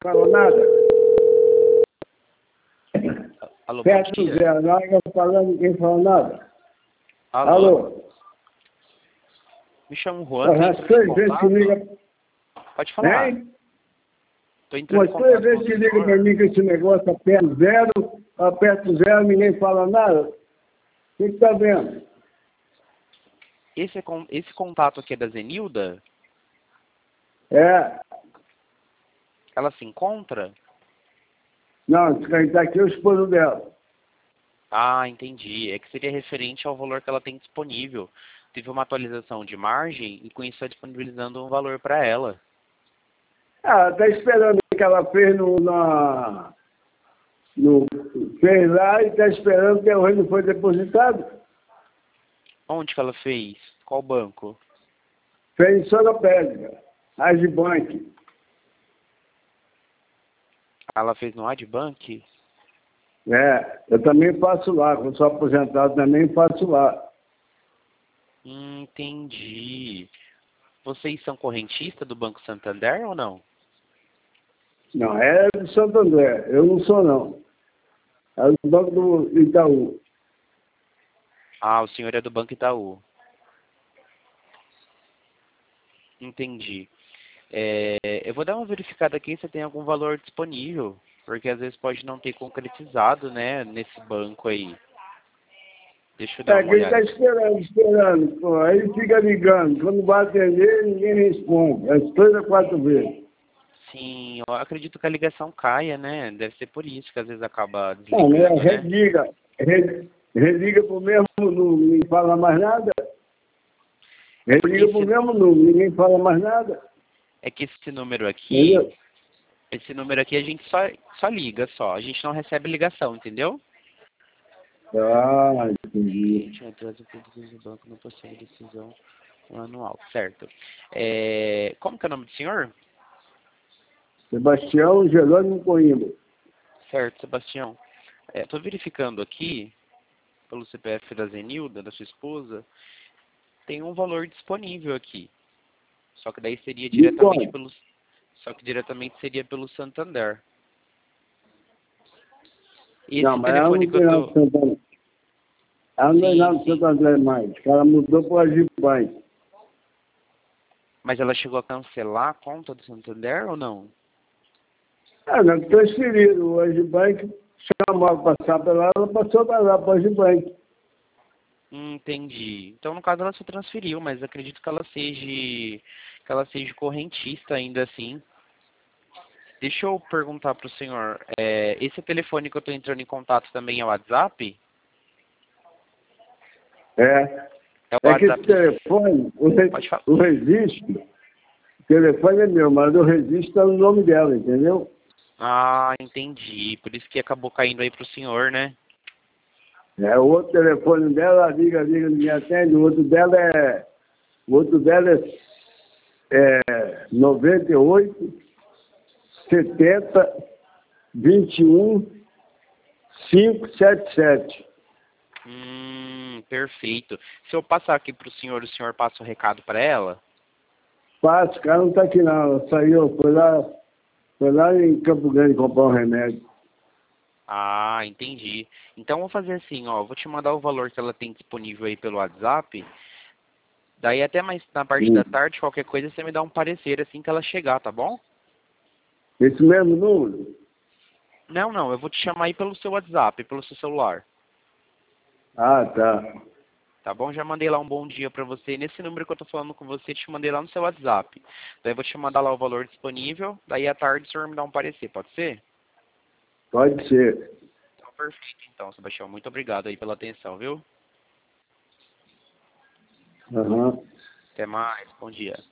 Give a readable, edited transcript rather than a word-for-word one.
fala nada. Alô, bom Perto dia. do zero, na hora que eu falando, ninguém fala nada. Alô? Alô? Me chamo Juan, tô Já entrando em 3 vezes que contato. liga. Pode falar. Hein? Tô entrando em Umas 3 contato com vezes o que liga pra senhor. mim que esse negócio aperto zero, ninguém fala nada. O que tá vendo? Esse contato aqui é da Zenilda? É. Ela se encontra? Não, quem tá aqui é o esposo dela. Ah, entendi. É que seria referente ao valor que ela tem disponível. Teve uma atualização de margem e com isso está disponibilizando um valor para ela. Ah, tá esperando o que ela fez fez lá e tá esperando que o reino foi depositado. Onde que ela fez? Qual banco? Fez em Sorocaba, Agibank. Ela fez no Adbank? É, eu também faço lá, quando sou aposentado também faço lá. Entendi. Vocês são correntistas do Banco Santander ou não? Não, é de Santo André, eu não sou não. É do Banco do Itaú. Ah, o senhor é do Banco Itaú. Entendi. Eu vou dar uma verificada aqui se tem algum valor disponível, porque às vezes pode não ter concretizado, né, nesse banco aí. Deixa eu dar É, uma que ele está olhada. esperando. Pô, aí ele fica ligando. Quando vai atender, ninguém responde. É 3 a 4 vezes. Sim, eu acredito que a ligação caia, né? Deve ser por isso que às vezes acaba Não, né? desligando, né? Religa pro mesmo número, ninguém fala mais nada. É porque Religa pro mesmo número, ninguém fala mais nada. esse número aqui, Entendeu? a gente só liga só, a gente não recebe ligação, entendeu? Ah, entendi. Gente, atrás do produto do banco não possui decisão anual, certo? Como que é o nome do senhor? Sebastião Jerônimo Coimbra. Certo, Sebastião. Estou verificando aqui, pelo CPF da Zenilda, da sua esposa, tem um valor disponível aqui. Só que daí seria De diretamente quanto? diretamente seria pelo Santander. Não, Esse mas ela telefone não que eu tem nada tô... de Santo André. Ela não é Sim, nada de Santo sim. André mais. O cara mudou para o Agibank. Mas ela chegou a cancelar a conta do Santander ou não? Ah, não, transferiram. O Agibank chamou para passar para lá, ela passou para lá, para o Agibank. Entendi. Então, no caso, ela se transferiu, mas acredito que ela seja correntista ainda assim. Deixa eu perguntar para o senhor, esse telefone que eu estou entrando em contato também é o WhatsApp? É. É o É que esse WhatsApp do... telefone, Pode falar. o registro, o telefone é meu, mas o registro está no nome dela, entendeu? Ah, entendi. Por isso que acabou caindo aí pro senhor, né? É, o outro telefone dela, liga, ninguém atende. O outro dela é 98 70 21 577. Perfeito. Se eu passar aqui pro senhor, o senhor passa o recado para ela? Passa, o cara não está aqui não. Ela saiu, foi lá em Campo Grande comprar um remédio. Ah, entendi. Então vou fazer assim, ó, vou te mandar o valor que ela tem disponível aí pelo WhatsApp. Daí até mais na parte da tarde, qualquer coisa, você me dá um parecer assim que ela chegar, tá bom? Esse mesmo número? Não, eu vou te chamar aí pelo seu WhatsApp, pelo seu celular. Ah, tá. Tá bom? Já mandei lá um bom dia pra você. Nesse número que eu tô falando com você, te mandei lá no seu WhatsApp. Daí eu vou te mandar lá o valor disponível. Daí à tarde o senhor me dá um parecer, pode ser? Pode ser. Então, perfeito. Então, Sebastião, muito obrigado aí pela atenção, viu? Aham. Até mais. Bom dia.